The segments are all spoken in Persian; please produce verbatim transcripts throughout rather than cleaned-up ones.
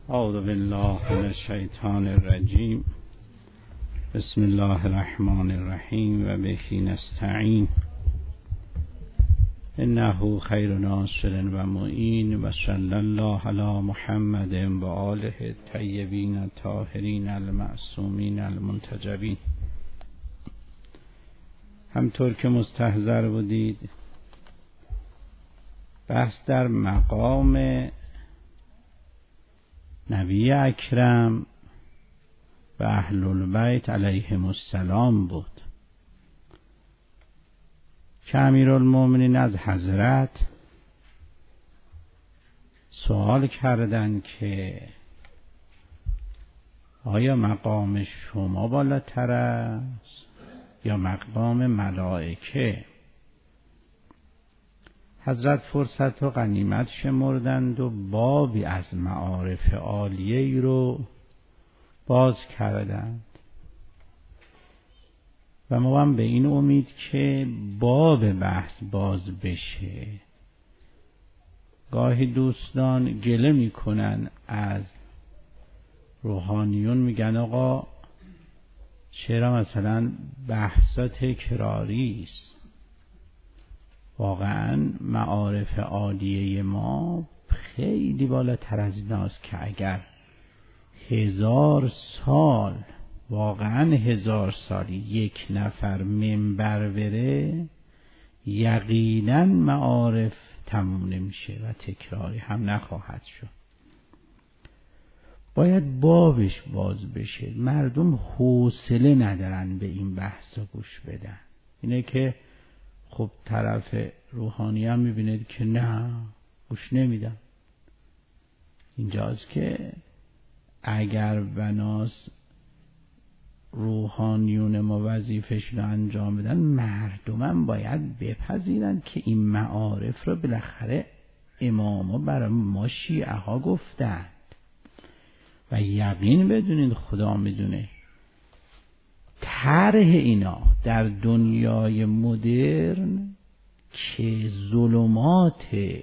اعوذ بالله من الشیطان الرجیم. بسم الله الرحمن الرحیم و به نستعین. انه خیر ناصر و معین و صلی الله علی محمد و آله الطیبین الطاهرین المعصومین المنتجبین. همطور که مستحضر بودید، بحث در مقام نبی اکرم و اهل البیت علیهم السلام بود که امیرالمومنین از حضرت سوال کردند که آیا مقام شما بالاتر است یا مقام ملائکه؟ حضرت فرصت و غنیمت شمردند و بابی از معارف عالیه ای رو باز کردند و ما هم به این امید که باب بحث باز بشه. گاهی دوستان گله میکنن از روحانیون، میگن آقا چرا مثلا بحثا تکراری است؟ واقعا معارف عالیه ما خیلی بالاتر از ایناست که اگر هزار سال، واقعا هزار سال یک نفر منبر بره، یقینا معارف تموم نمیشه و تکراری هم نخواهد شد. باید بابش باز بشه. مردم حوصله ندارن به این بحثا گوش بدن. اینه که خب طرف روحانی هم میبینید که نه، گوش نمیدن. اینجاست که اگر بناس روحانیون ما وظیفه‌شون رو انجام بدن، مردم هم باید بپذیرن که این معارف رو بالاخره اماما برای ما شیعه ها گفتند و یقین بدونید خدا میدونه طرح اینا در دنیای مدرن که ظلمات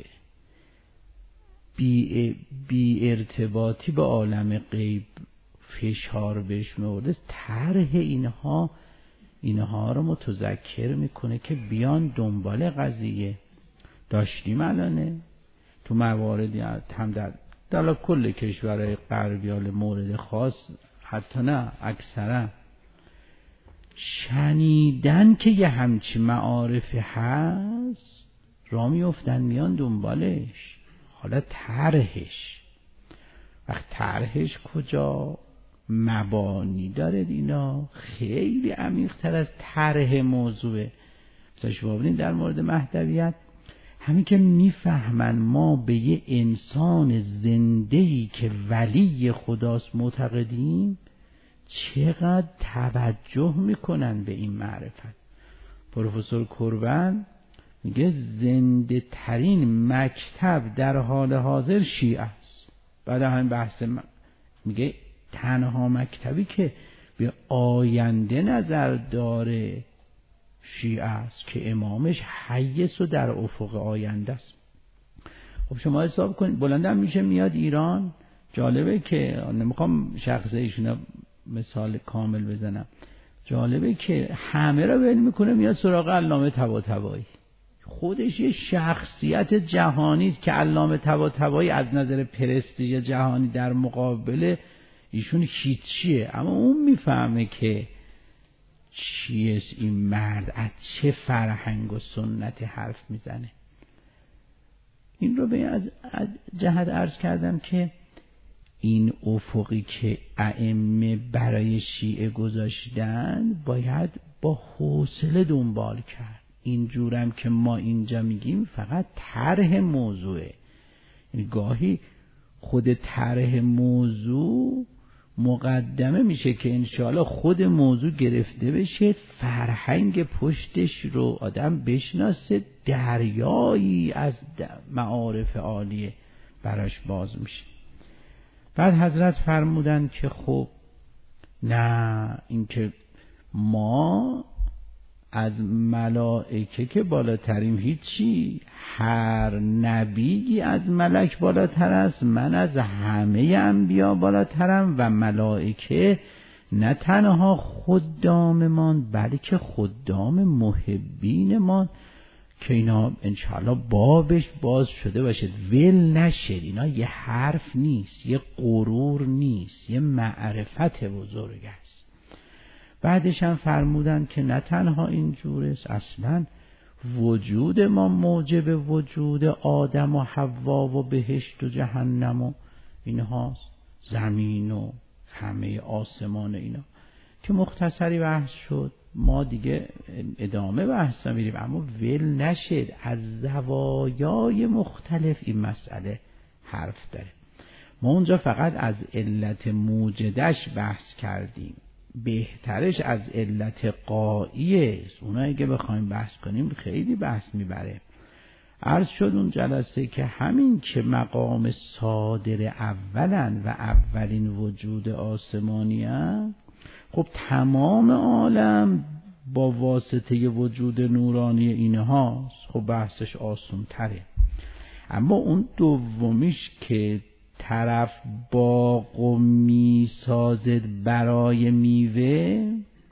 بی, بی ارتباطی به عالم غیب فشار بهش میورده، طرح اینها اینها رو متذکر میکنه که بیان دنبال قضیه. داشتیم الانه تو مواردی هم در در کل کشورهای غربی، حال مورد خاص حتی نه اکثرا، شنیدن که یه همچی معارفی هست را میفتن میان دنبالش. حالا طرحش، وقت طرحش کجا مبانی داره، اینا خیلی عمیق‌تر از طرح موضوعه. مثلا شما ببینید در مورد مهدویت، همین که میفهمن ما به یه انسان زنده‌ای که ولی خداست معتقدیم، چقدر توجه میکنن به این معرفت. پروفسور کربن میگه زنده ترین مکتب در حال حاضر شیعه است. بعد همین بحث میگه تنها مکتبی که به آینده نظر داره شیعه است که امامش حیث و در افق آینده است. خب شما حساب کنید، بلندم میشه میاد ایران. جالبه که نمیخوام شخصه ایشون مثال کامل بزنم، جالبه که همه را ول میکنه میاد سراغ علامه طباطبایی. خودش یه شخصیت جهانی است که علامه طباطبایی از نظر پرستیژ جهانی در مقابل ایشون هیچیه، اما اون میفهمه که چیه این مرد، از چه فرهنگ و سنت حرف میزنه. این رو به از جهت عرض کردم که این افقی که ائمه برای شیعه گذاشتن باید با حوصله دنبال کرد. اینجورم که ما اینجا میگیم فقط طرح موضوعه، یعنی گاهی خود طرح موضوع مقدمه میشه که انشاءالله خود موضوع گرفته بشه، فرهنگ پشتش رو آدم بشناسه، دریایی از معارف عالیه براش باز میشه. بعد حضرت فرمودن که خب نه، این که ما از ملائکه که بالاتریم هیچی، هر نبیی از ملک بالاتر است، من از همه انبیا بالاترم و ملائکه نه تنها خداممان بلکه خدام محبینمان که اینا انشاءالله بابش باز شده باشه، ول نشه. اینا یه حرف نیست، یه غرور نیست، یه معرفت بزرگ است. بعدش هم فرمودن که نه تنها اینجور است، اصلا وجود ما موجب وجود آدم و حوا و بهشت و جهنم و اینهاست، زمین و همه آسمان اینا که مختصری بحث شد. ما دیگه ادامه بحث میریم، اما ول نشد، از زوایای مختلف این مسئله حرف داره. ما اونجا فقط از علت موجدش بحث کردیم، بهترش از علت قاییه. اونایی که بخوایم بحث کنیم خیلی بحث میبره. عرض شد اون جلسه که همین که مقام صادر اولن و اولین وجود آسمانی هست، خب تمام عالم با واسطه وجود نورانی اینهاست، خب بحثش آسان تره. اما اون دومیش که طرف باغ و می سازد برای میوه،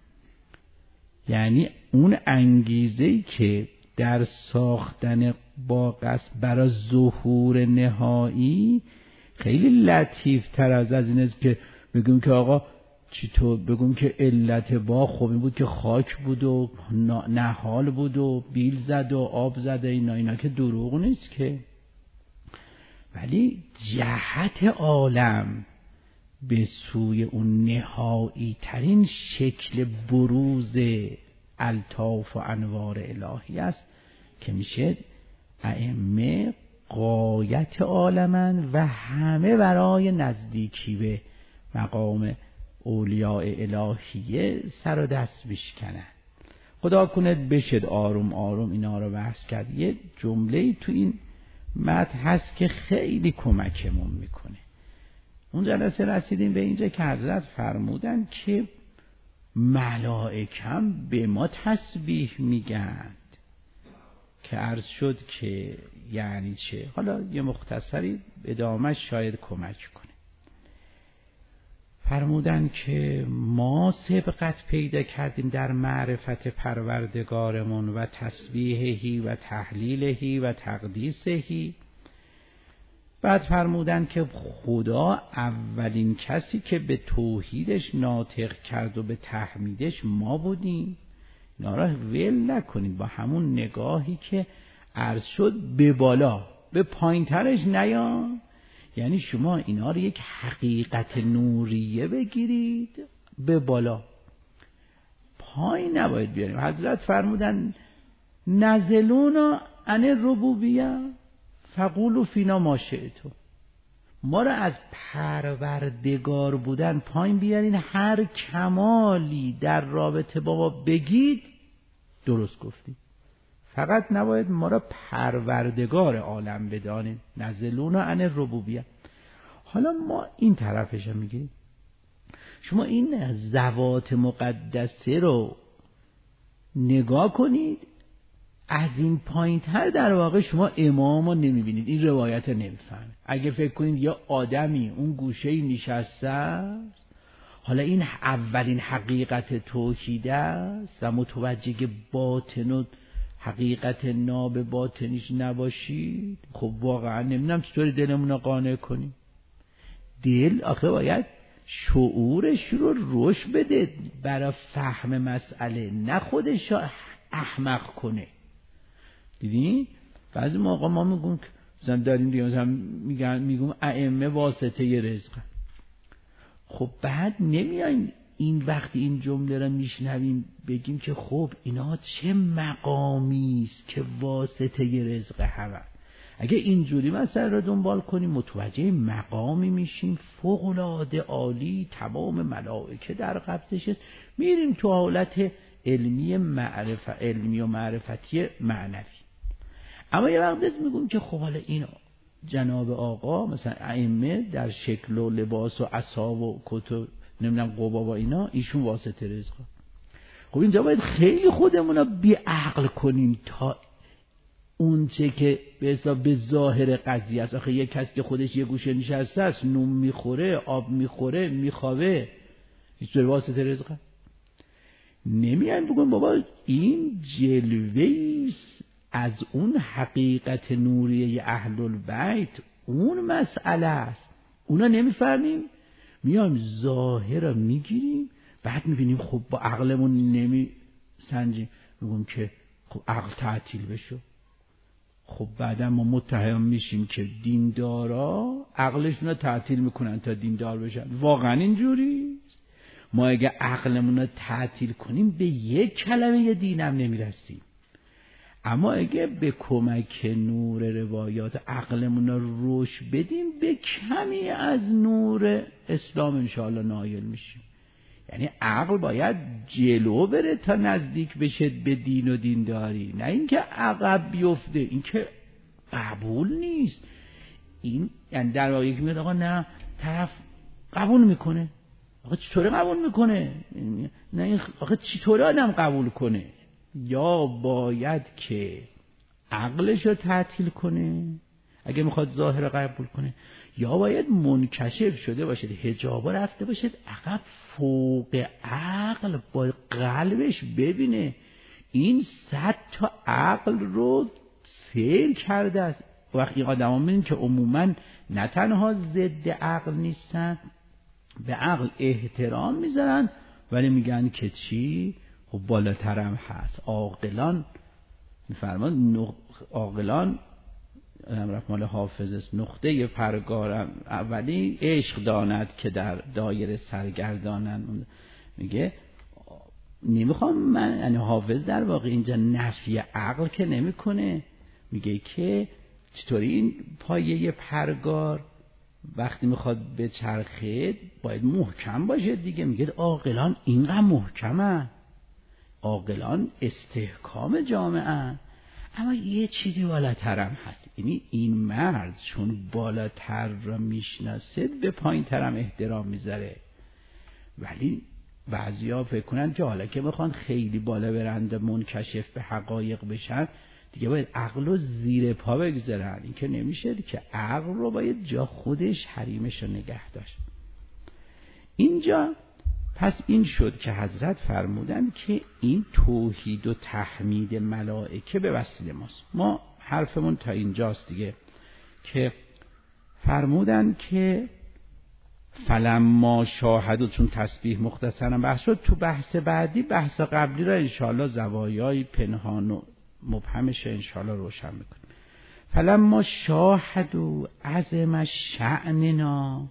یعنی اون انگیزه‌ای که در ساختن باغ است برای ظهور نهایی، خیلی لطیف تر از از این است که بگیم که آقا چطور بگم که علت باغ خب این بود که خاک بود و نهال بود و بیل زد و آب زد، اینا اینا که دروغ نیست که. ولی جهت عالم به سوی اون نهایی ترین شکل بروز الطاف و انوار الهی است که میشه ائمه غایت عالمن و همه برای نزدیکی به مقام اولیاء الهیه سر و دست بشکنن. خدا کنه بشد آروم آروم اینا رو بحث کرد. یه جمله تو این متن هست که خیلی کمکمون میکنه. اون جلسه رسیدیم به اینجا که حضرت فرمودن که ملائکه به ما تسبیح میگن، که عرض شد که یعنی چه. حالا یه مختصری ادامه شاید کمک کنه. فرمودن که ما سبقت پیدا کردیم در معرفت پروردگارمون و تسبیحهی و تحلیلهی و تقدیسهی. بعد فرمودن که خدا اولین کسی که به توحیدش ناطق کرد و به تحمیدش ما بودیم. اینا را ول نکنید با همون نگاهی که عرض شد به بالا، به پایین ترش نیان. یعنی شما اینا رو یک حقیقت نوریه بگیرید به بالا، پایین نباید بیاریم. حضرت فرمودن نزلونا عن الربوبیه فقولوا فینا ما شئتم. ما رو از پروردگار بودن پایین بیارین، هر کمالی در رابطه با ما بگید درست گفتید. فقط نباید ما را پروردگار عالم بدانیم. نزلونا عن الربوبیه. حالا ما این طرفش هم میگیم، شما این ذوات مقدسه رو نگاه کنید، از این پایین تر در واقع شما امام رو نمیبینید، این روایت رو نمیفهمید. اگه فکر کنید یه آدمی اون گوشه‌ای نشسته است، حالا این اولین حقیقت توحید است و متوجه باطن و حقیقت ناب باطنیش نباشید، خب واقعا نمیدونم چطوری دلمون رو قانع کنیم. دل آخه باید شعورش رو رشد بده برای فهم مسئله، نه خودش رو احمق کنه. دیدین بعضی موقع ما میگیم مثلا داریم دیگه مثلا میگن میگم ائمه واسطه ی رزق. خب بعد نمیایم این وقتی این جمله رو میشنویم بگیم که خب اینا چه مقامی است که واسطه ی رزق همه. اگه اینجوری مسئله رو دنبال کنیم متوجه مقامی میشیم فوق العاده عالی، تمام ملائکه در قبضش است. میریم تو حالت علمی معرفت، علمی و معرفتی معنوی. اما یه وقت میگم که خب حالا این جناب آقا مثلا ائمه در شکل و لباس و عصا و کت و نمیدونم قبا و اینا، ایشون واسطه رزق. خب اینجا باید خیلی خودمون رو بی عقل کنیم تا اون چه که به حساب به ظاهر قضیه است. آخه یک کسی که خودش یه گوشه نشسته است، نون میخوره، آب میخوره، میخوابه، هیچ طور واسطه رزق است. نمیان بگن بابا این جلوه‌ای از اون حقیقت نوریه اهل البیت، اون مسئله است. اونا نمیفهمیم، میایم ظاهر رو میگیریم، بعد میبینیم خب با عقلمون نمیسنجیم، میگم که خب عقل تعطیل بشو. خب بعدا ما متهم میشیم که دیندارا عقلشون رو تعطیل میکنن تا دیندار بشن. واقعا اینجوری؟ ما اگه عقلمون رو تعطیل کنیم به یک کلمه دینم نمیرسیم، اما اگه به کمک نور روایات عقلمون رو روش بدیم به کمی از نور اسلام انشاءالله نایل میشیم. یعنی عقل باید جلو بره تا نزدیک بشه به دین و دینداری، نه اینکه عقب بیفته. این که قبول نیست. این یعنی در واقع یکی میاد آقا نه طرف قبول میکنه، آقا چطوره قبول میکنه؟ نه این آقا چطوره آدم قبول کنه؟ یا باید که عقلش رو تعطیل کنه اگه میخواد ظاهر قبول کنه، یا باید منکشف شده باشه، حجابا رفته باشه عقب، فوق عقل با قلبش ببینه این صد تا عقل رو سیر کرده است. وقتی آدم ها میبینن که عموما نه تنها ضد عقل نیستن، به عقل احترام میذارن، ولی میگن که چی؟ خب بالاترم هست. عاقلان میفرمان عاقلان رحمت الله حافظ است، نقطه پرگارم اولی عشق داند که در دایره سرگردانند. میگه نمیخوام من، یعنی حافظ در واقع اینجا نفی عقل که نمیکنه، میگه که چطوری این پایه پرگار وقتی میخواد به چرخه باید محکم باشه دیگه. میگه عاقلان اینقدر محکمه، عاقلان استحکام جامعه، اما یه چیزی بالاترم هست. یعنی این مرد چون بالاتر را میشناسه به پایین ترم احترام میذاره. ولی بعضیا فکر کنن که حالا که بخوان خیلی بالا برند منکشف به حقایق بشن دیگه باید عقل رو زیر پا بگذارن. این که نمیشه که عقل رو باید جا خودش حریمش رو نگه داشت. اینجا پس این شد که حضرت فرمودن که این توحید و تحمید ملائکه به وسیله ماست. ما حرفمون تا اینجاست دیگه، که فرمودن که فلما شاهدوا، چون تسبیح مختصرا بحث شد، تو بحث بعدی بحث قبلی را انشاءالله زوایای پنهان و مبهمش انشاءالله روشن میکنیم. فلما شاهدوا عظم شأننا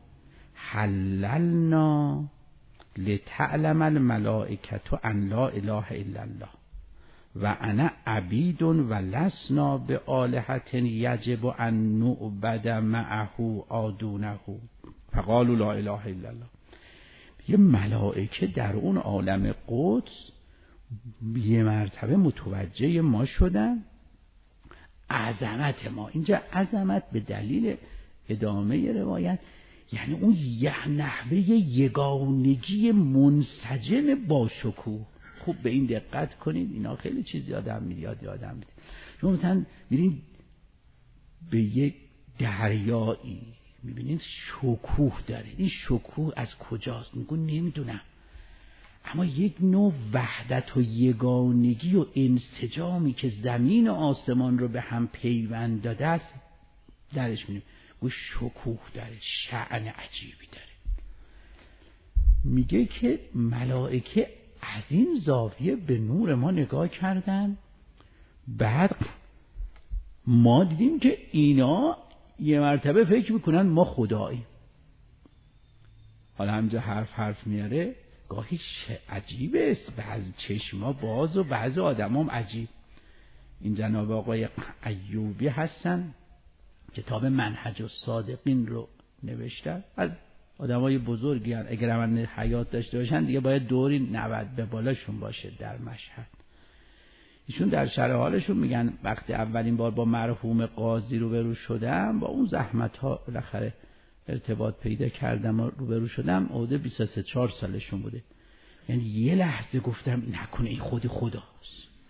حللنا لتعلم الملائکة ان لا اله الا الله و انا عبید و لسنا به آلهة یجب ان نعبد معه آدونه فقالوا لا اله الا الله. یه ملائکه در اون عالم قدس یه مرتبه متوجه ما شدن عظمت ما. اینجا عظمت به دلیل ادامه روایت یعنی اون یه نحوه یگانگی منسجم با شکوه. خوب به این دقت کنید، اینا خیلی چیز یادم میاد یادم میاد. شما مثلا میرین به یک دریایی میبینید شکوه داره، این شکوه از کجاست؟ میگون نمیدونم، اما یک نوع وحدت و یگانگی و انسجامی که زمین و آسمان رو به هم پیوند داده است درش میبینید. گو شکوه داره، شأن عجیبی داره. میگه که ملائکه از این زاویه به نور ما نگاه کردن، بعد ما دیدیم که اینا یه مرتبه فکر میکنن ما خداییم. حالا همینجا حرف حرف میاره، گاهی عجیبه است، بعضی چشما باز و بعضی آدم هم عجیب. این جناب آقای ایوبی هستن، کتاب منهج الصادقین رو نوشتن، از آدمای بزرگی هستن. اگر من حیات داشته باشن دیگه باید دوری نود به بالاشون باشه در مشهد. ایشون در شرح حالشون میگن وقتی اولین بار با مرحوم قاضی روبرو شدم، با اون زحمت ها بالاخره ارتباط پیدا کردم و روبرو شدم، حدود بیست و سه چهار سالشون بوده. یعنی یه لحظه گفتم نکنه این خودی خداست.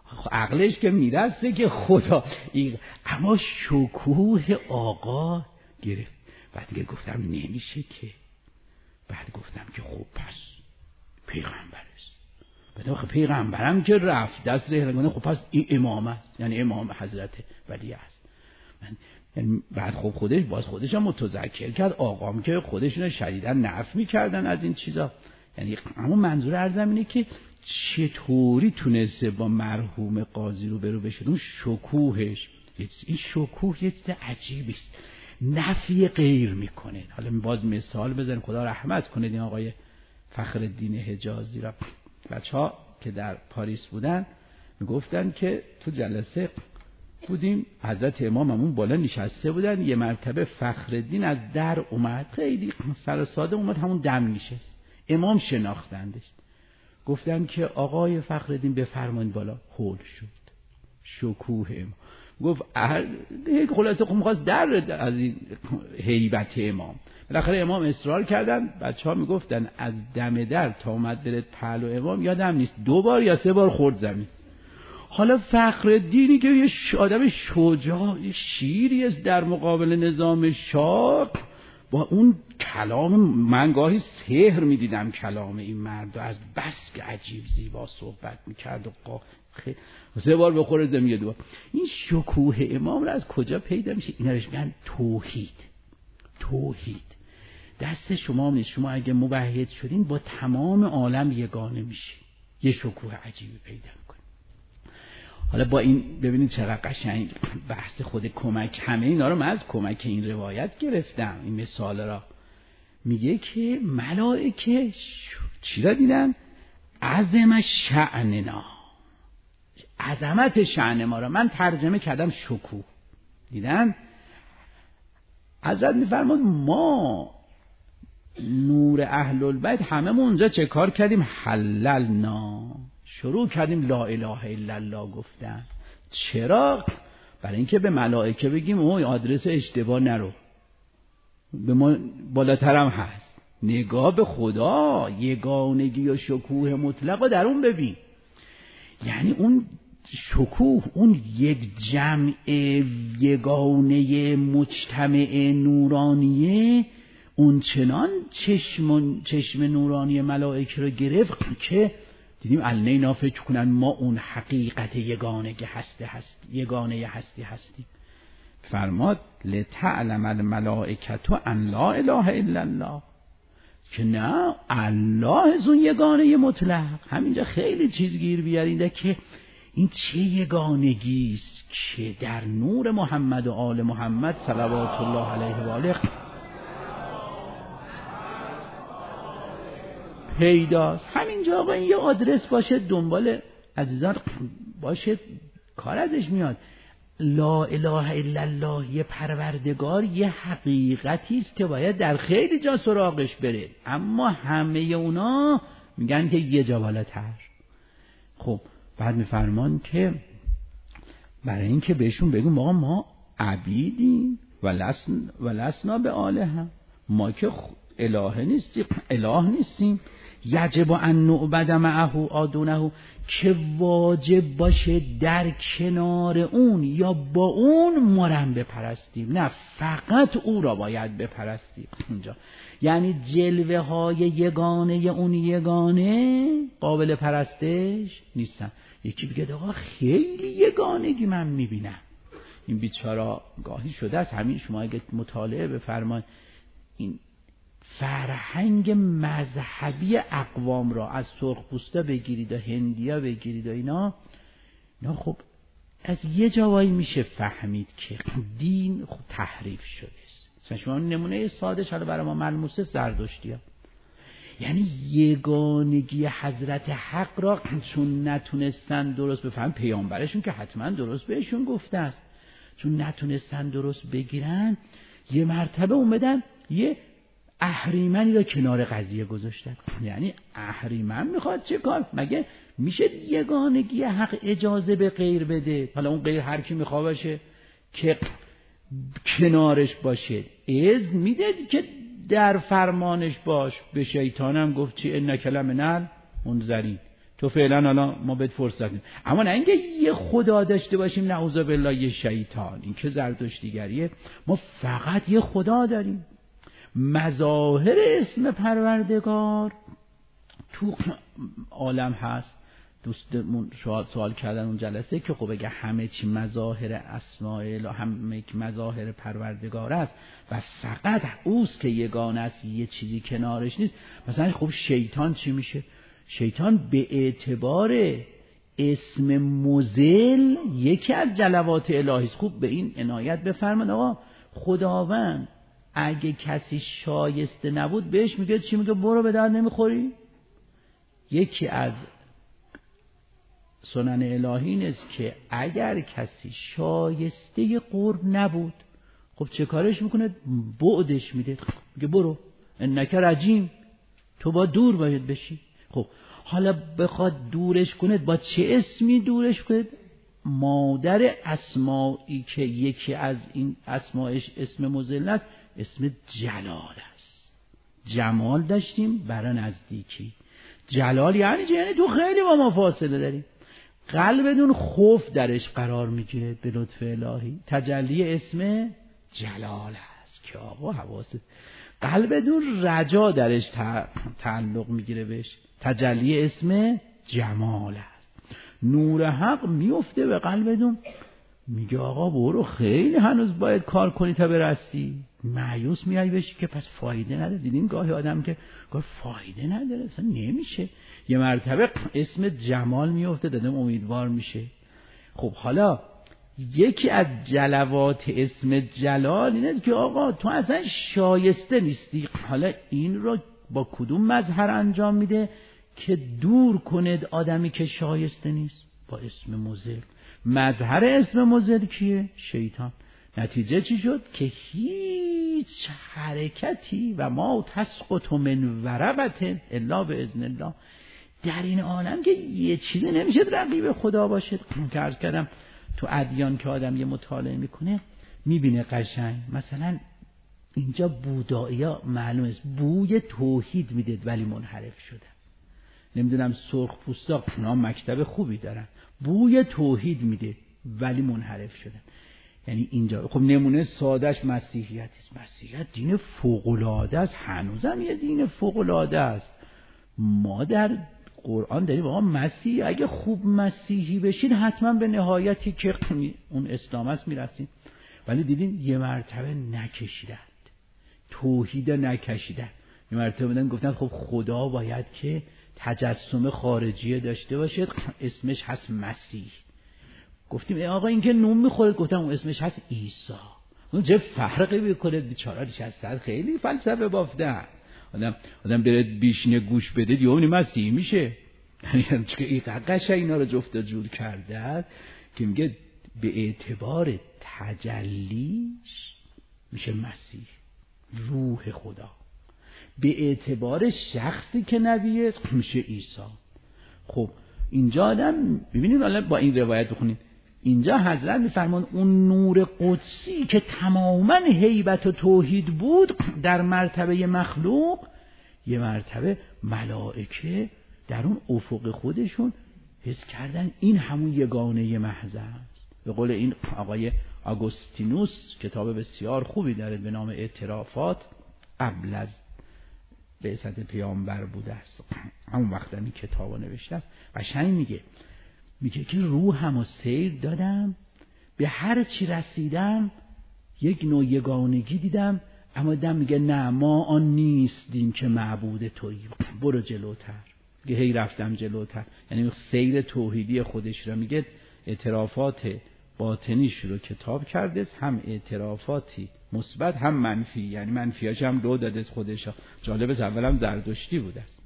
عقلش که میرسه که خدا این، اما شکوه آقا گرفت. بعد دیگه گفتم نمیشه که، بعد گفتم که خب پس پیغمبر است. بعد خب پیغمبرم که رفت دست رهلگانه، خب پس این امام است، یعنی امام حضرت ولی است. من یعنی بعد خب خودش باز خودش هم متذکر کرد آقام که خودشون شدیداً نفی می‌کردن از این چیزا. یعنی اما منظور عرضم اینه که چطوری تونسته با مرحوم قاضی رو برو بشه. اون شکوهش، این شکوه یه چیز عجیبی است، نفی غیر میکنه. حالا باز مثال بزنیم، خدا رحمت کنه این آقای فخرالدین حجازی را. بچه‌ها که در پاریس بودن میگفتن که تو جلسه بودیم، حضرت اماممون بالا نشسته بودن، یه مرتبه فخرالدین از در اومد، خیلی سر ساده اومد، همون دم نشست. امام شناختندش، گفتن که آقای فخرالدین بفرمایید بالا. هول شد، شکوه امام. گفت یک خلاصه خب می‌خواست در از این هیبت امام. بالاخره امام اصرار کردن، بچه‌ها میگفتن از دم در تا اومد دل پهلو امام یادم نیست دو بار یا سه بار خورد زمین. حالا فخرالدینی که یه آدم شجاع، شیری است در مقابل نظام شاه، با اون کلام، من گاهی سحر میدیدم کلام این مرد، از بس که عجیب زیبا صحبت میکرد و قا خیلی سه بار بخوره زمین یه دو بار. این شکوه امام را از کجا پیدا میشه؟ اینا روش میگن توحید. توحید دست شما نیست. شما اگه موحد شدین با تمام عالم یگانه میشه، یه شکوه عجیبی پیدا میکنه. حالا با این ببینید چقدر قشنگ بحث خود کمک، همه اینا رو من از کمک این روایت گرفتم. این مثال را میگه که ملائکه چی را دیدن؟ عظم شأننا، عظمت شأن ما را من ترجمه کردم شکوه. دیدن حضرت میفرماد ما نور اهل البیت هممون اونجا چه کار کردیم؟ حللنا، شروع کردیم لا اله الا الله گفتن. چرا؟ برای اینکه به ملائکه بگیم اوه آدرس اشتباه نرو، به ما بالاترم هست. نگاه به خدا، یگانگی و شکوه مطلق در اون ببین. یعنی اون شکوه، اون یک جمع یگانه مجتمع نورانیه، اون چنان چشم چشم نورانی ملائکه رو گرفت که دیدیم النینا فکر کنن ما اون حقیقت یگانه هستی هست یگانه هستی هستیم. فرماد لتعلم الملائکه ان لا اله الا الله، که نه الله از اون یگانه مطلق. همینجا خیلی چیز گیر بیارینده که این چه یگانگی است که در نور محمد و آل محمد صلوات الله علیه و آله پیداست. همینجا آقا این یه آدرس باشه، دنبال عزیزان باشه، کار ازش میاد. لا اله الا الله یه پروردگار، یه حقیقتی است که باید در خیلی جا سراغش بره، اما همه اونا میگن که یه جا بالاتر. خب بعد میفرمان که برای این که بهشون بگیم آقا ما عبیدیم و لسن و لسنا به آلهه، ما که اله نیستیم، اله نیستیم. یجب ان نعبد معه آدونه، که واجب باشه در کنار اون یا با اون مرم بپرستیم، نه فقط او را باید بپرستیم. اونجا یعنی جلوه های یگانه اون یگانه قابل پرستش نیستن. یکی بگه آقا خیلی یگانگی من میبینم. این بیچاره گاهی شده است، همین شما اگه مطالعه بفرمایید این فرهنگ مذهبی اقوام را از سرخپوستا بگیرید و هندیا بگیرید و اینا اینا خب از یه جایی میشه فهمید که دین خب تحریف شده است. مثلا شما نمونه ساده شده برای ما ملموسه زردشتی‌ها، یعنی یگانگی حضرت حق را چون نتونستن درست بفهم، پیامبرشون که حتما درست بهشون گفته است، چون نتونستن درست بگیرن یه مرتبه اومدن یه اهریمنی را کنار قضیه گذاشتن. یعنی اهریمن میخواد چه کار؟ مگه میشه یگانگی حق اجازه به غیر بده؟ حالا اون غیر هر کی میخواد باشه که کنارش باشه، اذن میده که در فرمانش باش. به شیطانم گفت چی؟ انک لمنل منذرین، تو فعلا حالا ما بهت فرصت میدیم. اما نه اینکه یه خدا داشته باشیم نعوذ بالله یه شیطان، این که زرتشتیگریه. ما فقط یه خدا داریم. مظاهر اسم پروردگار تو عالم هست. دوستمون سوال کردن اون جلسه که خب بگه همه چی مظاهر اسماء اله، همه چی مظاهر پروردگار است و فقط اوست که یگانه است، یه چیزی کنارش نیست. مثلا خب شیطان چی میشه؟ شیطان به اعتبار اسم مضل یکی از جلوات الهی است. خوب به این عنایت بفرمایید آقا، خداوند اگه کسی شایسته نبود بهش میگه چی؟ میگه برو به درد نمیخوری. یکی از سنن الهی این است که اگر کسی شایسته قرب نبود، خب چه کارش میکنه؟ بعدش میده، میگه برو انک رجیم، تو با دور باید بشی. خب حالا بخواد دورش کنه با چه اسمی دورش کنه؟ مادر اسمایی که یکی از این اسمایش اسم مضل است، اسم جلال است. جمال داشتیم برای نزدیکی، جلال یعنی یعنی تو خیلی با ما فاصله داری. قلبتون خوف درش قرار میگیره به لطف الهی، تجلی اسم جلال است که آقا حواست. قلبتون رجا درش تعلق میگیره بهش، تجلی اسم جمال است. نور حق میفته به قلبتون، میگه آقا برو خیلی هنوز باید کار کنی تا برسی. مایوس میای بشی که پس فایده نداره. دیدین گاهی آدم که گاهی فایده نداره، اصلا نمیشه. یه مرتبه اسم جمال میفته، دادم امیدوار میشه. خب حالا یکی از جلوات اسم جلال اینه که آقا تو اصلا شایسته نیستی. حالا این رو با کدوم مظهر انجام میده که دور کنه آدمی که شایسته نیست؟ با اسم مضل. مظهر اسم مضل کیه؟ شیطان. نتیجه چی شد؟ که هیچ حرکتی و ما تسقط من ورقة الا باذن الله، در این عالم که یه چیزی نمیشه رقیب خدا باشه. که عرض کردم تو ادیان که آدم یه مطالعه میکنه میبینه قشنگ، مثلا اینجا بودایی‌ها معلومه بوی توحید میده ولی منحرف شده. نمیدونم سرخ پوستا اونا مکتب خوبی دارن، بوی توحید میده ولی منحرف شدن. یعنی اینجا خب نمونه سادهش مسیحیت است. مسیحیت دین فوق‌العاده است، هنوزم یه دین فوق‌العاده است. ما در قرآن داریم آقا مسیح اگه خوب مسیحی بشید حتما به نهایتی که اون اسلام است میرسید. ولی دیدین یه مرتبه نکشیدند، توحید نکشیدند. یه مرتبه بودن گفتن خب خدا باید که تجسم خارجی داشته باشه، اسمش هست مسیح. گفتیم ای آقا این که نون میخوره، گفتم اون اسمش هست عیسی. اون چه فرقی میکنه؟ بیچاره نشسته خیلی فلسفه بافتن. آدم آدم بره بیشینه گوش بده دیوونه مسیح میشه. یعنی چون این قشنگ اینا رو جفت جور کرده که میگه به اعتبار تجلیش میشه مسیح، روح خدا. به اعتبار شخصی که نبیه میشه عیسی. خب اینجا آدم ببینید، حالا با این روایت بخونید، اینجا حضرت میفرمان اون نور قدسی که تماما هیبت و توحید بود در مرتبه مخلوق، یه مرتبه ملائکه در اون افق خودشون حس کردن این همون یگانه محض است. به قول این آقای آگوستینوس کتاب بسیار خوبی داره به نام اعترافات، قبل از بعثت پیامبر بوده است، همون وقت این کتابو نوشته است. قشنگ میگه میگه که روحمو سیر دادم، به هر چی رسیدم یک نوع یگانگی دیدم، اما دم میگه نه ما آن نیستیم که معبود تویی، برو جلوتر. میگه هی رفتم جلوتر، یعنی سیر توحیدی خودش رو میگه. اعترافات باطنیش رو کتاب کرده، هم اعترافاتی مثبت هم منفی، یعنی منفیاش هم رو داده خودش. جالبه اولم زردشتی بوده است.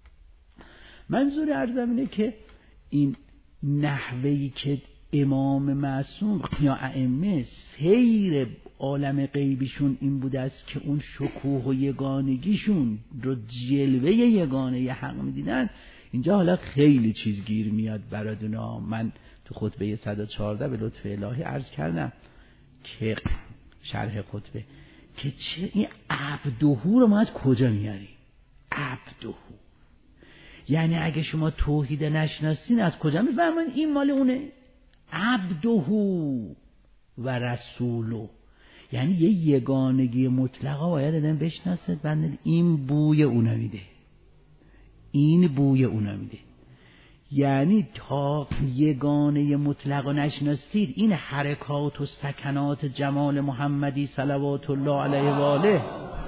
منظور عرضم اینه که این نحوهی که امام معصوم یا ائمه سیر عالم غیبیشون این بوده است که اون شکوه و یگانگیشون رو جلوه یگانه حق میدیدن. اینجا حالا خیلی چیز گیر میاد برادونا. من تو خطبه صد و چهارده به لطف الهی عرض کردم که شرح خطبه که چه این عبدهو رو ما از کجا میاریم؟ عبدهو یعنی اگه شما توحید نشناسین از کجا میفهمین این مال اونه؟ عبده و رسوله، یعنی یه یگانگی مطلقا باید آدم بشناسه. بنده این بوی اونو میده، این بوی اونو میده. یعنی تا یگانه مطلق نشناسید این حرکات و سکنات جمال محمدی صلوات الله علیه و آله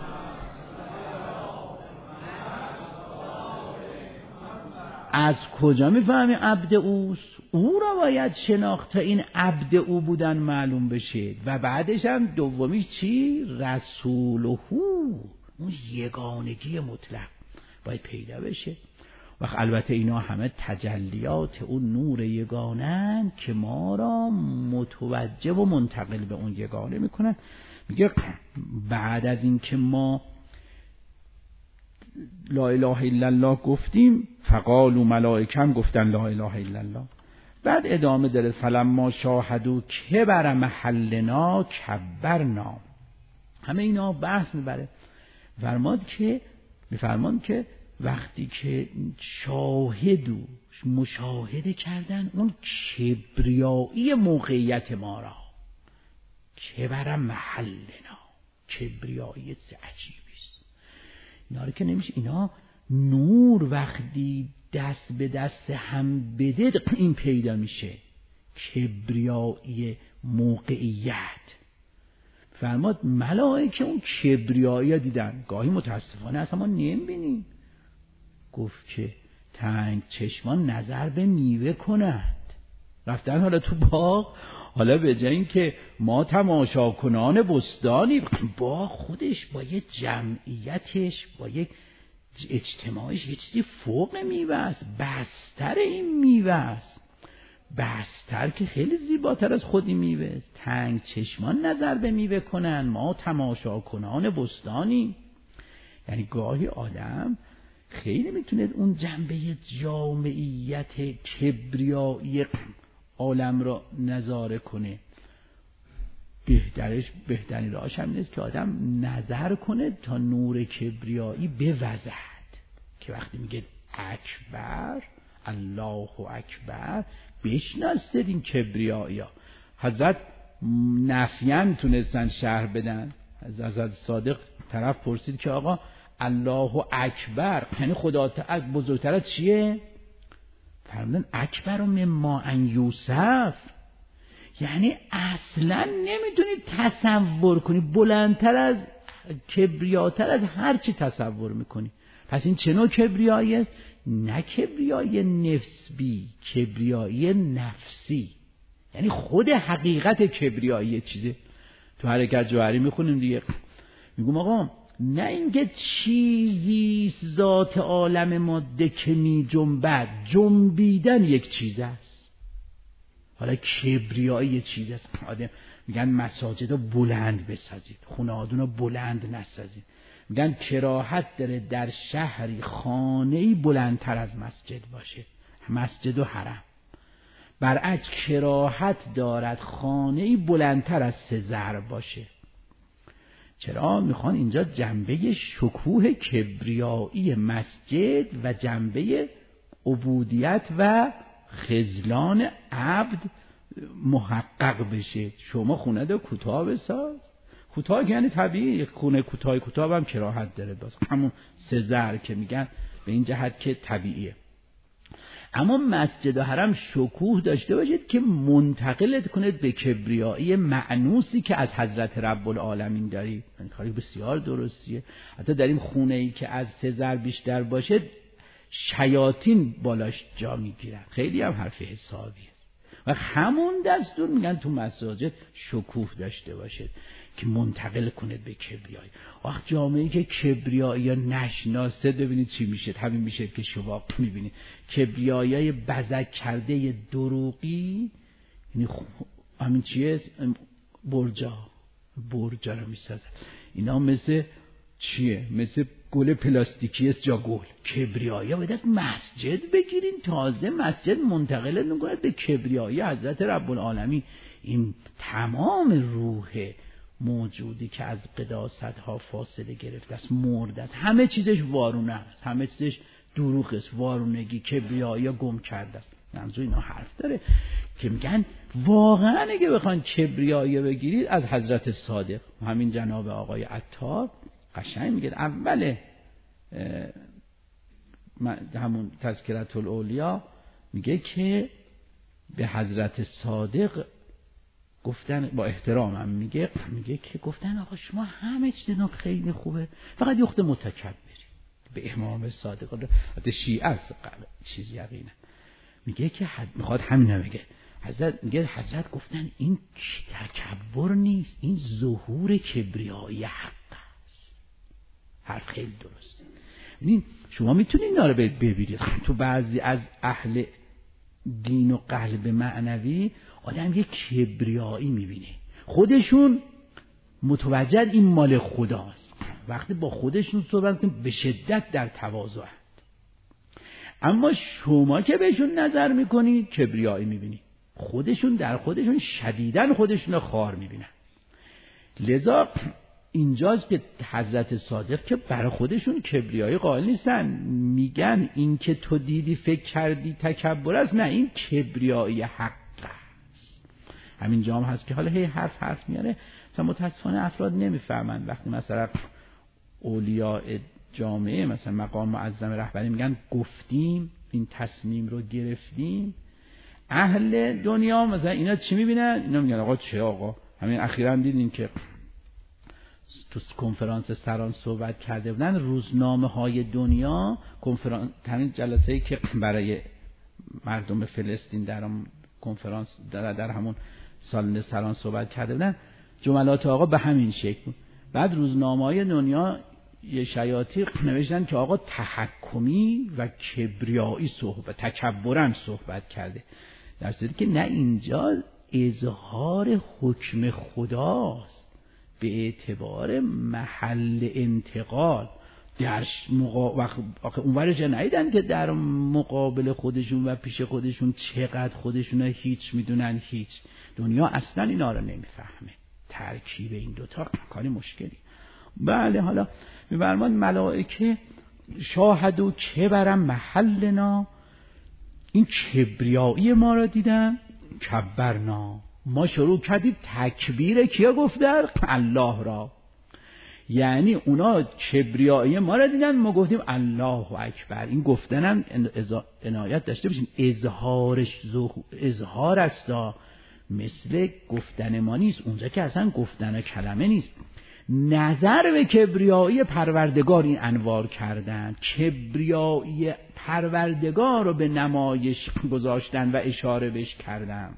از کجا میفهمی عبد اوست؟ او را باید شناخت تا این عبد او بودن معلوم بشه. و بعدش هم دومیش چی؟ رسوله، اون یگانگی مطلق باید پیدا بشه. و البته اینا همه تجلیات اون نور یگانن که ما را متوجه و منتقل به اون یگانه میکنن. میگه بعد از این که ما لا اله الا الله گفتیم، فقالوا ملائکه هم گفتن لا اله الا الله. بعد ادامه داره فلما شاهدوا کبر محلنا کبرنا. همه اینا بحث میبره. فرماد که میفرمان که وقتی که شاهد و مشاهده کردن اون کبریایی موقعیت ما را، کبر محلنا، کبریایی عجیبی است. اینا رو که نمیشه، اینا نور وقتی دست به دست هم بده این پیدا میشه، کبریایی موقعیت. فرماد ملائکه اون کبریایی دیدن، گاهی متاسفانه اصلا ما نمیبینیم. گفت که تنگ چشمان نظر به میوه کنند. رفتن حالا تو باغ، حالا به جای این که ما تماشا کنان بستانی، باغ خودش با یه جمعیتش، با یک اجتماعش یه چیزی فوق میوه است، بستر این میوه است، بستر که خیلی زیباتر از خودی میوه است. تنگ چشمان نظر به میوه کنن، ما تماشا کنان بستانی. یعنی گاهی آدم خیلی میتونه اون جنبه جامعیت کبریایی عالم را نظاره کنه. بهترش بهترین راهش هم نیست که آدم نظر کنه تا نور کبریایی بوزد، که وقتی میگه اکبر، الله اکبر، بشناسید این کبریایی ها. حضرت نفیان تونستن شرح بدن. از حضرت صادق طرف پرسید که آقا الله اکبر یعنی خدا تعالی بزرگتر از چیه؟ فرمودن اکبر مما ان یوصف، یعنی اصلا نمیتونی تصور کنی، بلندتر از، کبریاتر از هر چی تصور میکنی. پس این چه نوع کبریایی است؟ نه کبریایی نسبی، کبریایی نفسی. یعنی خود حقیقت کبریایی چیزه. تو حرکت جوهری میخونیم دیگه، میگم آقا نه اینکه چیزی ذات عالم ماده که می جنبد، جنبیدن یک چیز است. حالا کبریایی یک چیز است. آدم میگن مساجد رو بلند بسازید، خونه‌هاتون رو بلند نسازید. میگن کراهت داره در شهری خانه‌ای بلندتر از مسجد باشه، مسجد و حرم. برعکس کراهت دارد خانه‌ای بلندتر از سه ضرب باشه. چرا؟ میخوان اینجا جنبه شکوه کبریایی مسجد و جنبه عبودیت و خذلان عبد محقق بشه. شما خونه دو کوتاه بساز، کوتاه یعنی طبیعی، خونه کوتاه کوتاه هم کراهت داره، باز همون سه ضرب که میگن به این جهت که طبیعیه. اما مسجد و حرم شکوه داشته باشید که منتقلت کنید به کبریایی معنوسی که از حضرت رب العالمین دارید. این کاری بسیار درستیه. حتی در این خونه ای که از سه ضرب بیشتر باشه شیاطین بالاش جا میگیرن. خیلی هم حرف حسابیه. و همون دستور میگن تو مساجد شکوه داشته باشید که منتقل کنه به کبریایی. وقت جامعه‌ای که کبریایی نشناسه ببینید چی میشه. همین میشه که شما میبینید کبریایی بزک کرده دروغی، یعنی همین چیه؟ برجا برجا رو میسازن. اینا مثل چیه؟ مثل گل پلاستیکی است جا گل. کبریایی باید از مسجد بگیرین، تازه مسجد منتقل نکنه به کبریایی حضرت رب العالمین. این تمام روح موجودی که از قداست ها فاصله گرفته است، مرده است، همه چیزش وارونه است، همه چیزش دروغ است، وارونگی، کبریایی گم کرده است. منظور اینا حرف داره که میگن واقعا اگه بخوان کبریایی بگیرید از حضرت صادق. همین جناب آقای عطار قشنگ میگه اول همون تذکرة الاولیا میگه که به حضرت صادق گفتن، با احترامم میگه میگه که گفتن آقا شما همه چیزتون خیلی خوبه، فقط یخت متکبری. به امام صادق حتی شیعه است چیز یقینه. میگه که حد میخواد همین میگه حضرت میگه حضرت گفتن این تکبر نیست، این ظهور کبریایی حق است. حرف خیلی درسته. ببین شما میتونید اینا رو ببینید تو بعضی از اهل دین و قلب معنوی آدم یه کبریایی میبینه، خودشون متوجه این مال خداست، وقتی با خودشون صحبت کنن به شدت در تواضعند، اما شما که بهشون نظر میکنی کبریایی میبینی، خودشون در خودشون شدیداً خودشون رو خار میبینن. لذا اینجاست که حضرت صادق که برای خودشون کبریایی قائل نیستن، میگن این که تو دیدی فکر کردی تکبر است، نه این کبریایی حق است. همین جام هست که حالا هی حرف حرف میاره، مثلا متاسفانه افراد نمیفهمن وقتی مثلا اولیاء جامعه مثلا مقام معظم رهبری میگن گفتیم این تصمیم رو گرفتیم، اهل دنیا مثلا اینا چی میبینن؟ اینا میگن آقا چه آقا، همین اخیراً دیدین که تو کنفرانس سران صحبت کرده بودن، روزنامه های دنیا کنفرانس، همین جلسه‌ای که برای مردم فلسطین در هم کنفرانس در, در همون سالن سران صحبت کرده بودن، جملات آقا به همین شکل بود. بعد روزنامه های دنیا یه شیاطی نوشتن که آقا تحکمی و کبریایی صحبت، تکبرن صحبت کرده، در صورتی که نه، اینجا اظهار حکم خداست به اعتبار محل انتقال. در مقا... اونورش نهیدن که در مقابل خودشون و پیش خودشون چقدر خودشون هیچ میدونن، هیچ. دنیا اصلا اینا رو نمیفهمه، ترکیب این دوتا کاری مشکلی. بله حالا می‌فرمان ملائکه شاهدو که برم محلنا، این کبریایی ما را دیدن، کبرنا، ما شروع کردیم تکبیر کیا گفتن؟ الله را. یعنی اونا کبریایی ما را دیدن، ما گفتیم الله اکبر. این گفتنم عنایت داشته باشین، اظهارش اظهار است، مثل گفتن ما نیست. اونجا که اصلا گفتن کلمه نیست، نظر به کبریایی پروردگار این انوار کردن، کبریایی پروردگار رو به نمایش گذاشتن و اشاره بهش کردن.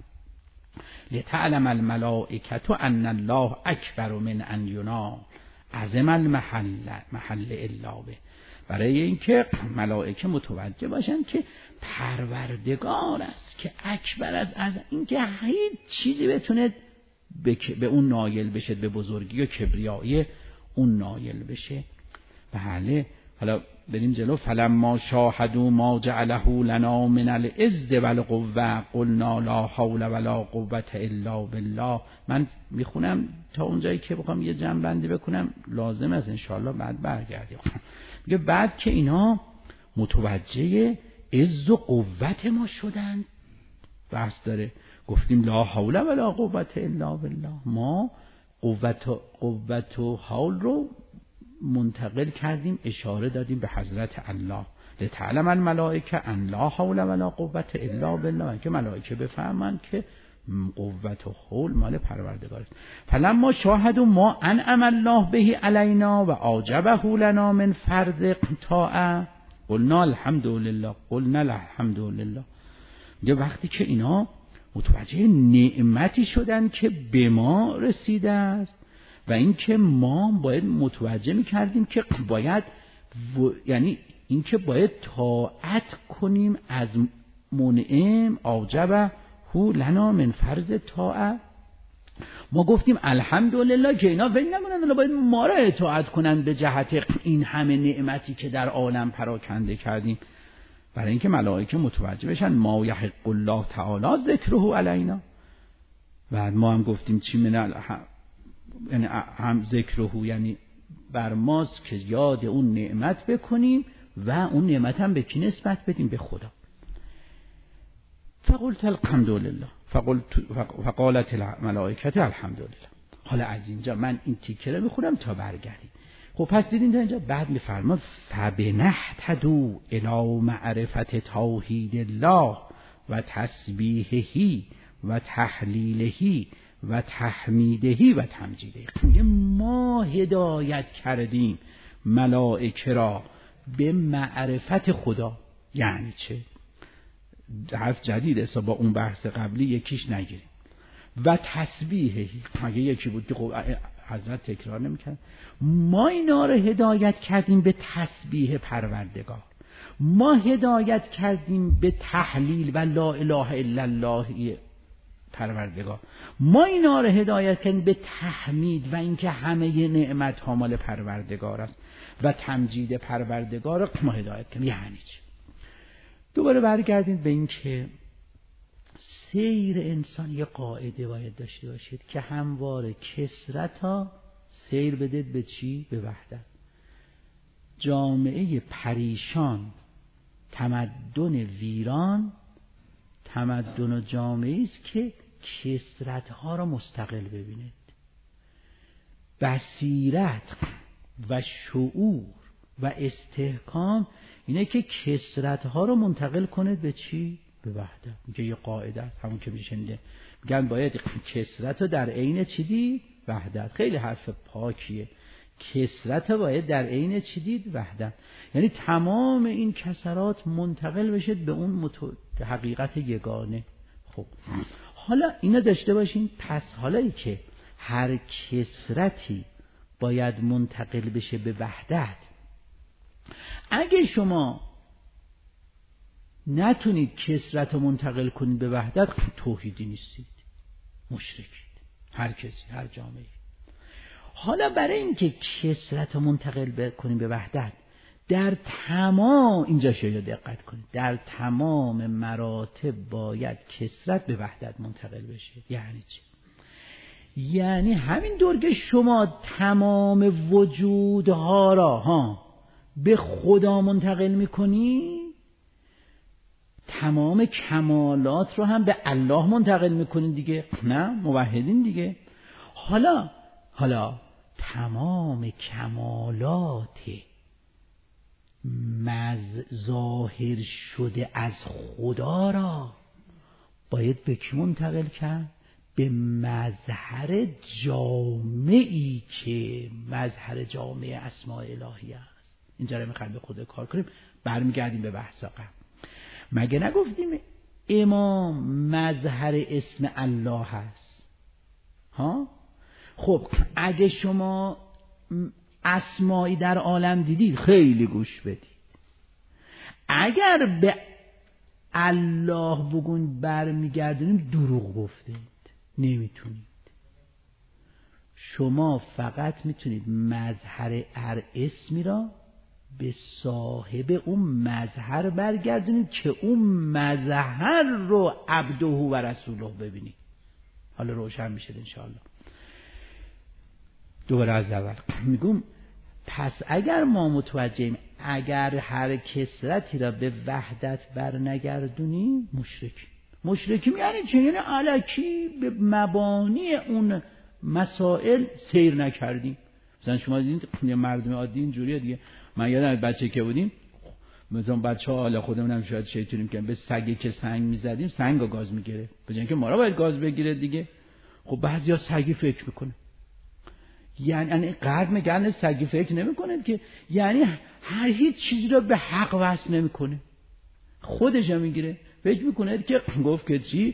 لتعلم الملائکه ان الله اکبر من ان ینال عظم المحل محل الا به، برای اینکه ملائکه متوجه باشن که پروردگار است که اکبر از از اینکه هیچ چیزی بتونه به اون نایل بشه، به بزرگی و کبریایی اون نایل بشه. بله حالا بریم جلو. فلما شاهدوا ما جعله لنا من العز والقوه قلنا لا حول ولا قوه الا بالله. من میخونم تا اونجایی که بخوام یه جمع بندی بکنم، لازم است انشاءالله بعد برگردیم. میگه بعد که اینا متوجه عز و قوت ما شدن، بحث داره، گفتیم لا حول ولا قوة الا بالله، ما قوت و قوت و حول رو منتقل کردیم، اشاره دادیم به حضرت الله. لتعلم الملائکه ان لا حول ولا قوة الا بالله، که ملائکه بفهمن که قوت و حول مال پروردگار است. فلما شاهدوا ما انعم الله به علینا و اعجبه لنا من فرض طاعه قلنا الحمد لله قلنا الحمد لله. یه وقتی که اینا متوجه نعمتی شدن که به ما رسیده است و اینکه ما باید متوجه می‌کردیم که باید و... یعنی اینکه باید طاعت کنیم از منعم، اوجبه لنا من فرض طاعه. ما گفتیم الحمدلله که اینا فکر نکنن باید ما را اطاعت کنن به جهت این همه نعمتی که در عالم پراکنده کردیم، برای اینکه ملائکه متوجه بشن ما یحق الله تعالی ذکره علینا. و ما هم گفتیم چی من یعنی هم ذکره یعنی بر ماست که یاد اون نعمت بکنیم و اون نعمت هم به کی نسبت بدیم؟ به خدا. فقلت الحمدلله فقلت فقالت الملائکه الحمدلله. حالا از اینجا من این تیکه رو میخونم تا برگردیم. خب پس دیدین تا اینجا بعد میفرماد فبنهتدوا الی معرفت توحید الله و تسبیحه و تحلیله و تحمیده و تمجیده. ما هدایت کردیم ملائکه را به معرفت خدا. یعنی چه؟ حرف جدید است با اون بحث قبلی یکیش نگیریم. و تسبیحه، مگه یکی بود که خب حضرت تکرار نمی‌کرد؟ ما اینا رو هدایت کردیم به تسبیح پروردگار، ما هدایت کردیم به تحلیل و لا اله الا الله پروردگار، ما اینا رو هدایت کردیم به تحمید و اینکه همه نعمت ها مال پروردگار است و تمجید پروردگار رو ما هدایت کردیم. یعنی چی؟ دوباره برگردیم به اینکه سیر انسان یه قاعده باید داشته باشید که همواره کثرت ها سیر بدید به چی؟ به وحدت. جامعه پریشان، تمدن ویران، تمدن و جامعه است که کثرت ها را مستقل ببینید. بصیرت و شعور و استحکام اینه که کثرت ها رو منتقل کنید به چی؟ به وحدت. میگه یه قاعده است، همون که میشنده میگن باید کثرت رو در عین چی دید؟ وحدت. خیلی حرف پاکیه. کثرت رو باید در عین چی دید؟ وحدت. یعنی تمام این کثرات منتقل بشه به اون متو... حقیقت یگانه. خب حالا اینا داشته باشین. پس حالایی که هر کثرتی باید منتقل بشه به وحدت، اگه شما نتونید کثرت رو منتقل کنید به وحدت، توحیدی نیستید، مشرکید. هر کسی، هر جامعه. حالا برای اینکه کثرت رو منتقل کنید به وحدت، در تمام اینجا شاید دقت کنید، در تمام مراتب باید کثرت به وحدت منتقل بشه. یعنی چی؟ یعنی همین دور که شما تمام وجودها را ها به خدا منتقل میکنی، تمام کمالات رو هم به الله منتقل میکنین دیگه. نه موحدین دیگه. حالا حالا تمام کمالات مز ظاهر شده از خدا را باید به کی منتقل کرد؟ به مظهر جامعی که مظهر جامع اسماء الهی است. اینجا رو میخوایم به خود کار کنیم. برمیگردیم به بحث قبل. مگه نگفتیم امام مظهر اسم الله هست؟ ها؟ خب اگه شما اسمایی در عالم دیدید خیلی گوش بدید. اگر به الله بگون برمیگردونیم دروغ گفتید، نمیتونید. شما فقط میتونید مظهر هر اسمی را به صاحب اون مظهر برگردونید که اون مظهر رو عبده و رسوله ببینید. حالا روشن میشه انشاءالله. دوباره از اول میگم پس اگر ما متوجهیم اگر هر کثرتی را به وحدت برنگردونیم مشرکی. مشرکی یعنی چه؟ یعنی الکی به مبانی اون مسائل سیر نکردیم. مثلا شما دیدین یه مردم عادی اینجوریه دیگه. من یادم بچه که بودیم مثلا بچه‌ها حالا خودمون هم شاید شیطونیم که به سگی که سنگ می‌زدیم سنگو گاز می‌گیره. به جای اینکه ما را باید گاز بگیره دیگه. خب بعضیا سگی فکر می‌کنه. یعنی یعنی قرد میگن سگی فکر نمی‌کنه که یعنی هر هیچ چیزی رو به حق وصل نمی‌کنه. خودش هم می‌گیره. فکر می‌کنه که گفت که چی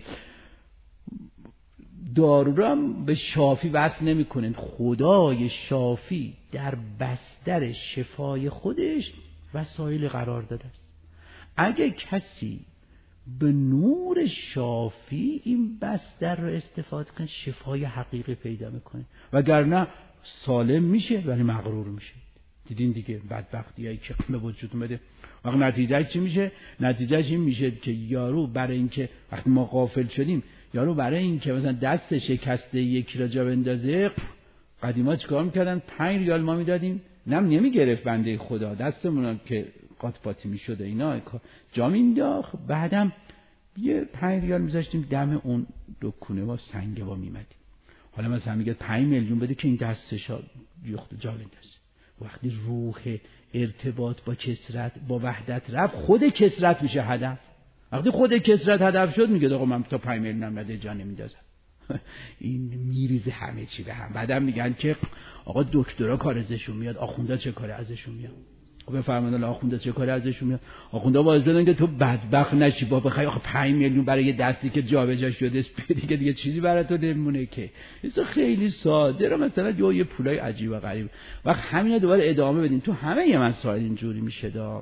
دارو رو هم به شافی وصل نمی‌کنه. خدای شافی در بستر شفای خودش وسایل قرار داده است. اگه کسی به نور شافی این بستر رو استفاده کنه شفای حقیقی پیدا میکنه، وگرنه سالم میشه ولی مغرور میشه. دیدین دیگه بدبختیایی که به وجود اومده. وقت نتیجه چی میشه؟ نتیجهش این میشه که یارو برای اینکه وقتی ما غافل شدیم، یارو برای اینکه مثلا دست شکسته یکی را جا بندازه، قدیما چیکار میکردن؟ پنج ریال ما میدادیم، نم نمیگرفت بنده خدا، دستمون که قاطپاتی میشد و اینا جا مینداخت، بعدم یه پنج ریال میذاشتیم دم اون دکونه با سنگه با میمدیم. حالا مثلا میگه پنج میلیون بده که این دستشا یخت جا بندازه. وقتی روح ارتباط با کثرت با وحدت رفت، خود کثرت میشه هدف. وقتی خود کثرت هدف شد میگه آقا من تا پنج میلیون نمیده جا نمیندازم. این میریزه همه چی به هم. بعدم میگن که آقا دکترا کار ازشون میاد، آخوندا چه کار ازشون میاد؟ خب بفرمایید الله آخوندا چه کار ازشون میاد؟ آخوندا باعث بدن که تو بدبخت نشی، با بخوای آخه پنج میلیون برای یه دستی که جابجا شده دیگه دیگه چیزی برای تو نمونه که. این خیلی ساده رو مثلا جو یه پولای عجیب و غریب. وقت همین دوباره ادامه بدین تو همه یه مسائل اینجوری میشه دا.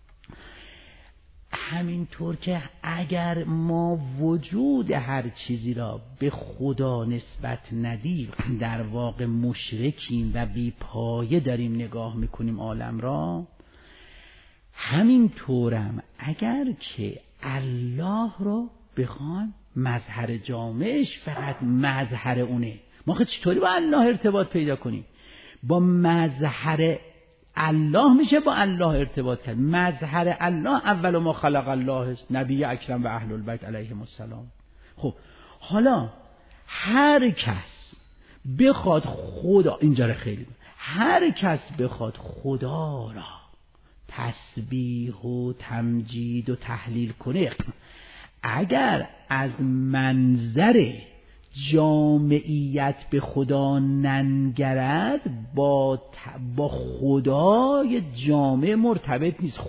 همینطور که اگر ما وجود هر چیزی را به خدا نسبت ندیم، در واقع مشرکیم و بی پایه داریم نگاه میکنیم عالم را. همینطورم اگر که الله را بخوان مظهر جامعش فقط مظهر اونه، ما خود چطوری با الله ارتباط پیدا کنیم؟ با مظهر الله میشه با الله ارتباط کرد. مظهر الله اول ما خلق الله است، نبی اکرم و اهل البیت علیهم السلام. خب حالا هر کس بخواد خدا، اینجا رو خیلی هر کس بخواد خدا را تسبیح و تمجید و تحلیل کنه، اگر از منظر جامعیت به خدا ننگرد با با خدای جامع مرتبط نیست.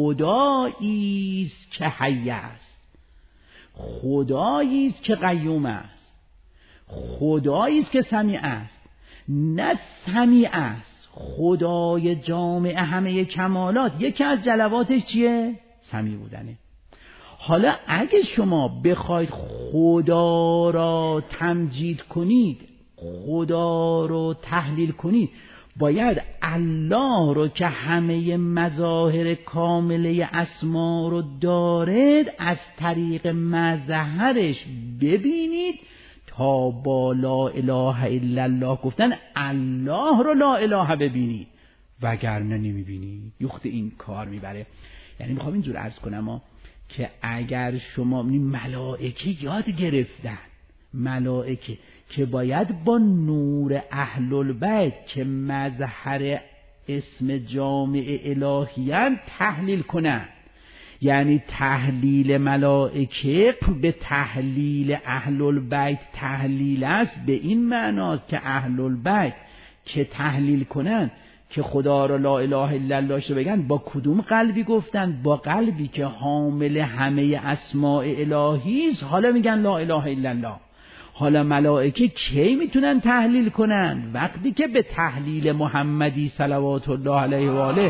خدایی است که حی است، خدایی است که قیوم است، خدایی است که سمیع است، نه سمیع است. خدای جامع همه کمالات، یکی از جلواتش چیه؟ سمیع بودنه. حالا اگه شما بخواید خدا را تمجید کنید، خدا رو تحلیل کنید، باید الله رو که همه مظاهر کامله اسما رو دارد از طریق مظهرش ببینید تا با لا اله الا الله گفتن الله رو لا اله ببینید، وگرنه نمیبینید. یخت این کار میبره. یعنی میخوام اینجور عرض کنم ما که اگر شما ملائکه یاد گرفتن، ملائکه که باید با نور اهل البیت که مظهر اسم جامع الهیان تحلیل کنن، یعنی تحلیل ملائکه به تحلیل اهل البیت تحلیل است، به این معناست که اهل البیت که تحلیل کنن که خدا را لا اله الا الله شو بگن، با کدوم قلبی گفتن؟ با قلبی که حامل همه اسماء الهی است. حالا میگن لا اله الا الله. حالا ملائکه کی میتونن تحلیل کنن؟ وقتی که به تحلیل محمدی صلوات الله علیه و آله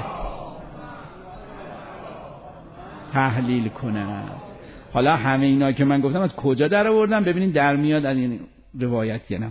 تحلیل کنن. حالا همه اینا که من گفتم از کجا در آوردم؟ ببینید در میاد از این روایت یا نه.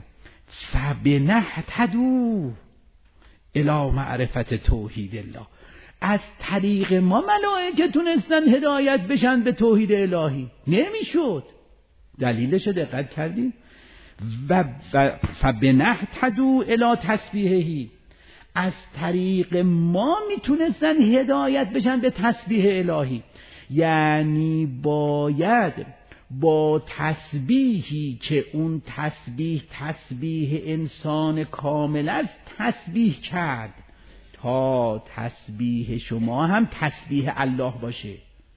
فبنهتدوا الی معرفت توحید الله. از طریق ما ملائکه تونستن هدایت بشن به توحید الهی. نمیشد. دلیلش دقت کردیم؟ و فبنهتدوا الی تسبیحه. از طریق ما میتونستن هدایت بشن به تسبیح الهی. یعنی باید با تسبیحی که اون تسبیح تسبیح انسان کامل است تسبیح کرد تا تسبیح شما هم تسبیح الله باشه.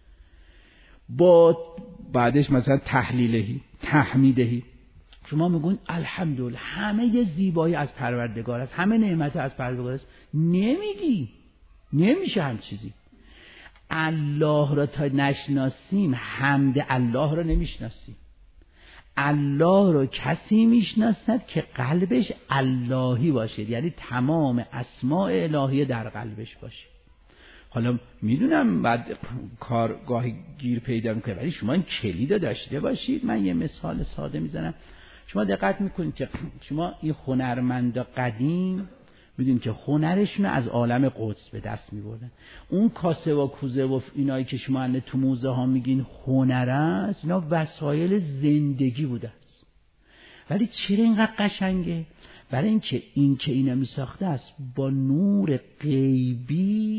با بعدش مثلا تحلیلهی تحمیدهی، شما میگون الحمدلله همه زیبایی از پروردگار است، همه نعمت از پروردگار است، نمیگی، نمیشه هم چیزی. الله را تا نشناسیم حمد الله را نمیشناسیم. الله را کسی میشناسد که قلبش اللهی باشه، یعنی تمام اسماء الهی در قلبش باشه. حالا میدونم بعد کارگاهی گیر پیدا میکنه، ولی شما این کلید داشته باشید. من یه مثال ساده میزنم. شما دقت میکنید که شما این هنرمندا قدیم میدونید که هنرشون از عالم قدس به دست میبردن. اون کاسه و کوزه و اینایی که شما انه تو موزه ها میگین هنر است، اینا وسایل زندگی بوده است. ولی چرا اینقدر قشنگه؟ برای اینکه این که اینا میساخته است با نور غیبی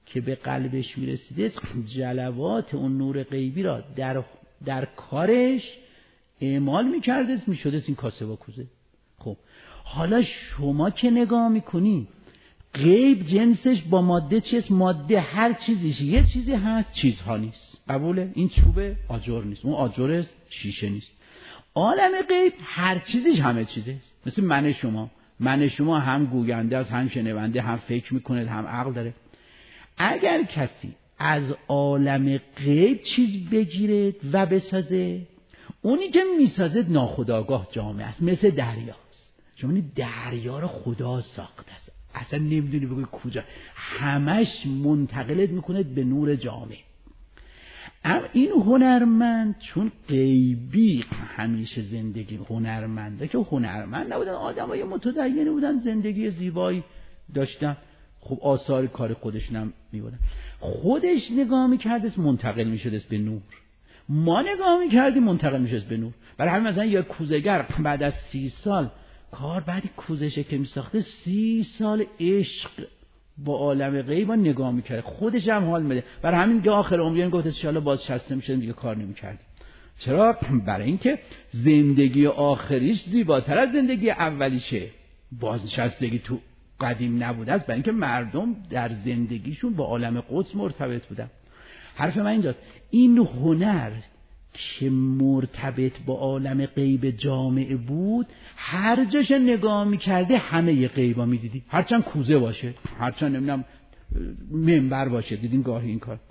که به قلبش میرسیده جلوات اون نور غیبی را در در کارش اعمال میکرده، میشده این کاسه و کوزه. خب حالا شما که نگاه میکنی غیب جنسش با ماده چیست؟ ماده هر چیزیش یه چیزی هست، چیزها نیست. قبوله؟ این چوبه آجر نیست، اون آجر شیشه نیست. عالم غیب هر چیزیش همه چیزه. مثل من شما، من شما هم گوینده است، هم شنونده، هم فکر میکنه، هم عقل داره. اگر کسی از عالم غیب چیز بگیره و بسازه، اونی که میسازه ناخودآگاه جامعه است، مثل دریاست. چون دریا رو خدا ساخته است، اصلا نمیدونی بگوی کجا، همش منتقلت میکنه به نور جامعه. اما این هنرمند چون غیبی همیشه زندگی هنرمنده که هنرمند نبودن، آدمای متدینی بودن، زندگی زیبایی داشتن، خب آثار کار خودشون هم میبودن. خودش نگاه میکردست منتقل میشدست به نور، ما نگاه میکردیم منتقل میشدست به نور. برای همین مثلا یک کوزه‌گر بعد از سی سال کار، بعد کوزشه که میساخته سی سال عشق با عالم غیب نگاه میکرد، خودش هم حال میده. برای همین که آخر عمر گفت ان شاء الله باز شصت میشدیم دیگه کار نمیکردیم. چرا؟ برای اینکه زندگی آخریش زیباتر از زندگی اولیشه. بازنشستگی تو قدیم نبوده است، برای اینکه مردم در زندگیشون با عالم قدس مرتبط بودن. حرف من اینجاست، این هنر که مرتبط با عالم غیب جامعه بود، هر جاش نگاه میکرده همه ی غیبا میدیدی، هرچند کوزه باشه، هرچند نمیدونم منبر باشه، دیدین گاهی این کار.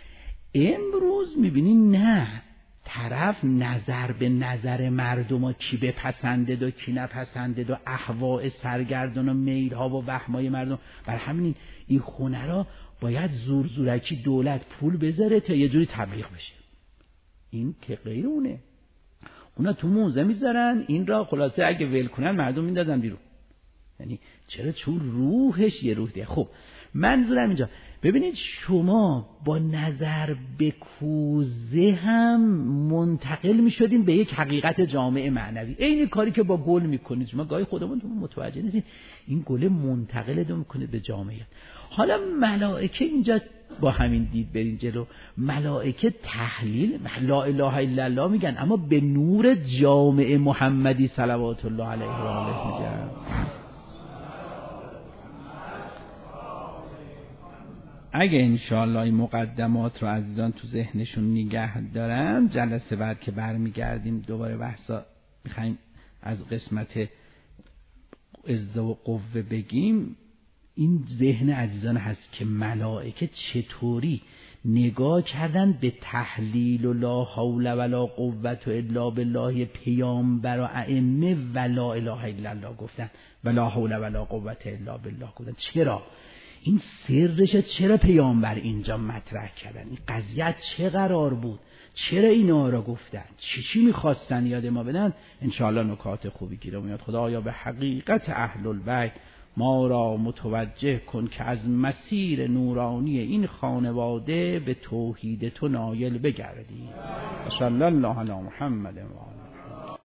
امروز میبینین نه، طرف نظر به نظر مردم ها کی بپسندد و کی نپسندد و اهواء سرگردان و میل ها و وهمای مردم. بر همین این هنرها باید زور زورکی دولت پول بذاره تا یه جوری تبلیغ بشه. این که غیر اونه، اونا تو موزه میذارن این را، خلاصه اگه ول کنن مردم میندازن بیرون. یعنی چرا؟ چون روحش یه روح دیگه. خب منظورم اینجا ببینید، شما با نظر به کوزه هم منتقل میشدین به یک حقیقت جامعه معنوی. این کاری که با گل میکنید شما، گاهی خودمون متوجه نیستین این گل منتقل دو میکنه به جامعه. حالا ملائکه اینجا با همین دید برین جلو، ملائکه تحلیل لا اله الا الله میگن، اما به نور جامعه محمدی صلوات الله علیه و آله میگن. اگه انشاءالله این مقدمات رو عزیزان تو ذهنشون نگه دارن، جلسه بعد که برمیگردیم دوباره بحثا میخوایم از قسمت عزة و قوه بگیم. این ذهن عزیزان هست که ملائکه چطوری نگاه کردن به تحلیل و لا حول ولا قوة الا بالله پیامبر و ائمه و لا اله الا الله گفتن و لا حول ولا قوة الا بالله گفتن. چرا؟ این سرش چرا پیامبر اینجا مطرح کردن؟ این قضیه چه قرار بود؟ چرا اینا را گفتن؟ چی چی میخواستن یاد ما بدن؟ انشاءالله نکات خوبی گیره میاد. خدایا به حقیقت اهل البیت ما را متوجه کن که از مسیر نورانی این خانواده به توحید تو نایل بگردیم. صلی الله علی محمد و آله.